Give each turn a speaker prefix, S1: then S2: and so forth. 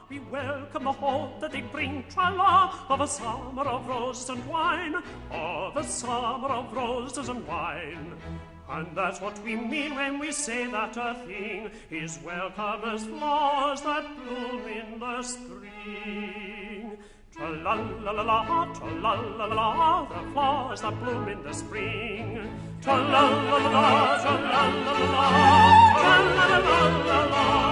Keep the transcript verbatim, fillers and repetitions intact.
S1: we welcome the hope that they bring, tra-la, of a summer of roses and wine, of a summer of roses and wine. And that's what we mean when we say that a thing is welcome as flowers that bloom in the spring. Tra-la-la-la-la, tra-la-la-la-la, the flowers that bloom in the spring. Tra-la-la-la-la, tra-la-la-la-la, tra-la-la-la-la.